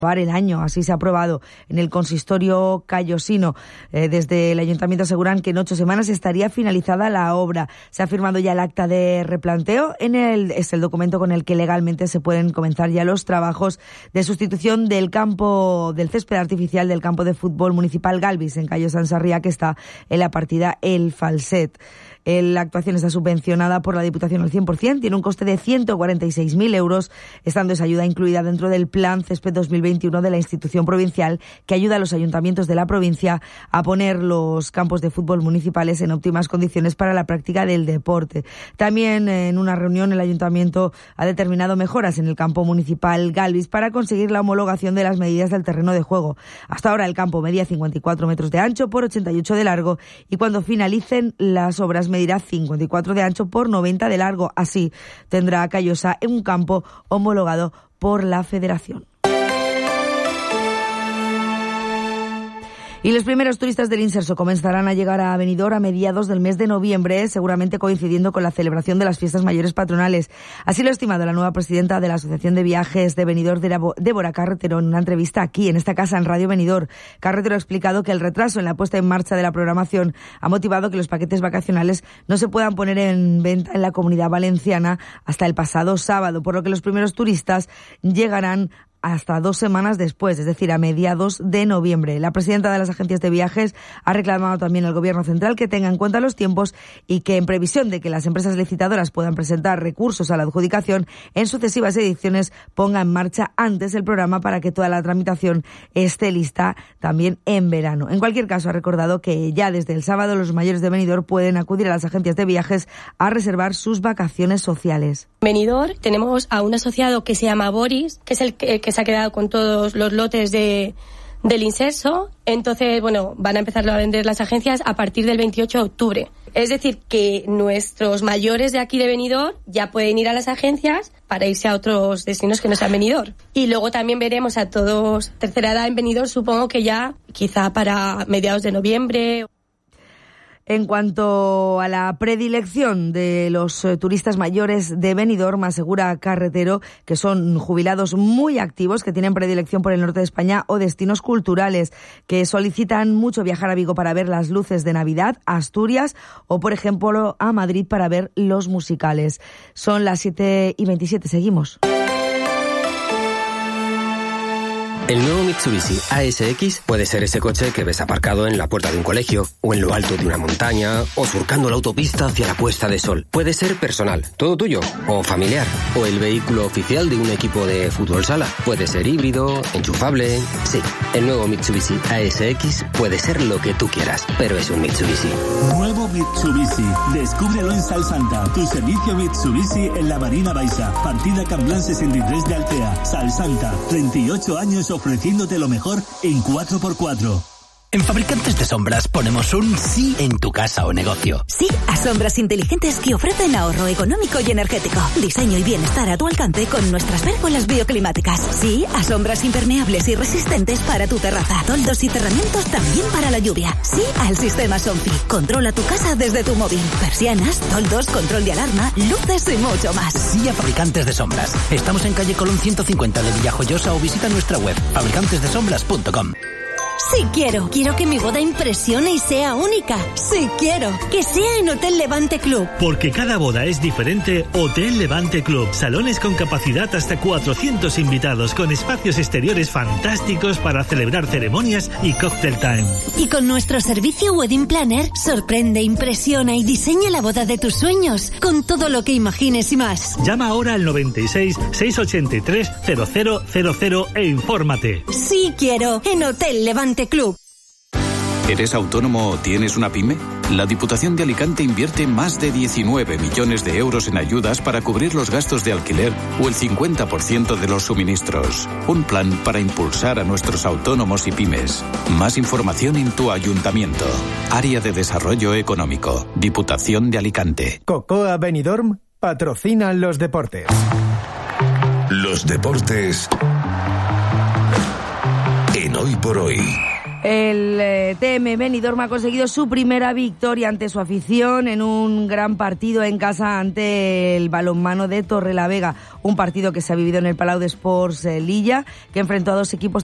el año. Así se ha aprobado en el consistorio callosino. Desde el ayuntamiento aseguran que en 8 semanas estaría finalizada la obra. Se ha firmado ya el acta de replanteo. Es el documento con el que legalmente se pueden comenzar ya los trabajos de sustitución del césped artificial del campo de fútbol municipal Galvis en Callo Sant Sarrià, que está en la partida El Falset. La actuación está subvencionada por la Diputación al 100%, tiene un coste de 146.000 euros, estando esa ayuda incluida dentro del Plan Césped 2021 de la institución provincial, que ayuda a los ayuntamientos de la provincia a poner los campos de fútbol municipales en óptimas condiciones para la práctica del deporte. También en una reunión el ayuntamiento ha determinado mejoras en el campo municipal Galvis para conseguir la homologación de las medidas del terreno de juego. Hasta ahora el campo medía 54 metros de ancho por 88 de largo y cuando finalicen las obras medirá 54 de ancho por 90 de largo. Así tendrá Callosa un campo homologado por la Federación. Y los primeros turistas del Inserso comenzarán a llegar a Benidorm a mediados del mes de noviembre, seguramente coincidiendo con la celebración de las fiestas mayores patronales. Así lo ha estimado la nueva presidenta de la Asociación de Viajes de Benidorm, Débora Carretero, en una entrevista aquí, en esta casa, en Radio Benidorm. Carretero ha explicado que el retraso en la puesta en marcha de la programación ha motivado que los paquetes vacacionales no se puedan poner en venta en la Comunidad Valenciana hasta el pasado sábado, por lo que los primeros turistas llegarán hasta 2 semanas después, es decir, a mediados de noviembre. La presidenta de las agencias de viajes ha reclamado también al Gobierno central que tenga en cuenta los tiempos y que, en previsión de que las empresas licitadoras puedan presentar recursos a la adjudicación, en sucesivas ediciones ponga en marcha antes el programa para que toda la tramitación esté lista también en verano. En cualquier caso, ha recordado que ya desde el sábado los mayores de Benidorm pueden acudir a las agencias de viajes a reservar sus vacaciones sociales. En Benidorm tenemos a un asociado que se llama Boris, que es el que se ha quedado con todos los lotes del Inserso. Entonces, van a empezar a vender las agencias a partir del 28 de octubre. Es decir, que nuestros mayores de aquí de Benidorm ya pueden ir a las agencias para irse a otros destinos que no sean Benidorm. Y luego también veremos a todos tercera edad en Benidorm, supongo que ya quizá para mediados de noviembre. En cuanto a la predilección de los turistas mayores de Benidorm, asegura Carretero que son jubilados muy activos, que tienen predilección por el norte de España o destinos culturales, que solicitan mucho viajar a Vigo para ver las luces de Navidad, a Asturias o, por ejemplo, a Madrid para ver los musicales. Son las 7:27, seguimos. El nuevo Mitsubishi ASX puede ser ese coche que ves aparcado en la puerta de un colegio, o en lo alto de una montaña, o surcando la autopista hacia la puesta de sol. Puede ser personal, todo tuyo, o familiar, o el vehículo oficial de un equipo de fútbol sala. Puede ser híbrido, enchufable. Sí, el nuevo Mitsubishi ASX puede ser lo que tú quieras, pero es un Mitsubishi. Nuevo Mitsubishi. Descúbrelo en Salsanta, tu servicio Mitsubishi en la Marina Baixa, partida Camblán 63 de Altea. Salsanta, 38 años ofreciéndote lo mejor en 4x4. En Fabricantes de Sombras ponemos un sí en tu casa o negocio. Sí a sombras inteligentes que ofrecen ahorro económico y energético. Diseño y bienestar a tu alcance con nuestras pérgolas bioclimáticas. Sí a sombras impermeables y resistentes para tu terraza. Toldos y cerramientos también para la lluvia. Sí al sistema Somfy. Controla tu casa desde tu móvil. Persianas, toldos, control de alarma, luces y mucho más. Sí a Fabricantes de Sombras. Estamos en calle Colón 150 de Villajoyosa o visita nuestra web fabricantesdesombras.com. Sí quiero que mi boda impresione y sea única. Sí quiero que sea en Hotel Levante Club. Porque cada boda es diferente, Hotel Levante Club. Salones con capacidad hasta 400 invitados, con espacios exteriores fantásticos para celebrar ceremonias y cocktail time. Y con nuestro servicio Wedding Planner, sorprende, impresiona y diseña la boda de tus sueños, con todo lo que imagines y más. Llama ahora al 96 683 0000 e infórmate. Sí quiero en Hotel Levante Club. ¿Eres autónomo o tienes una pyme? La Diputación de Alicante invierte más de 19 millones de euros en ayudas para cubrir los gastos de alquiler o el 50% de los suministros. Un plan para impulsar a nuestros autónomos y pymes. Más información en tu ayuntamiento. Área de Desarrollo Económico. Diputación de Alicante. Cocoa Benidorm patrocina los deportes. Los deportes en Hoy por Hoy. El TM Benidorm ha conseguido su primera victoria ante su afición en un gran partido en casa ante el Balonmano de Torrelavega, un partido que se ha vivido en el Palau d'Esports Lilla, que enfrentó a dos equipos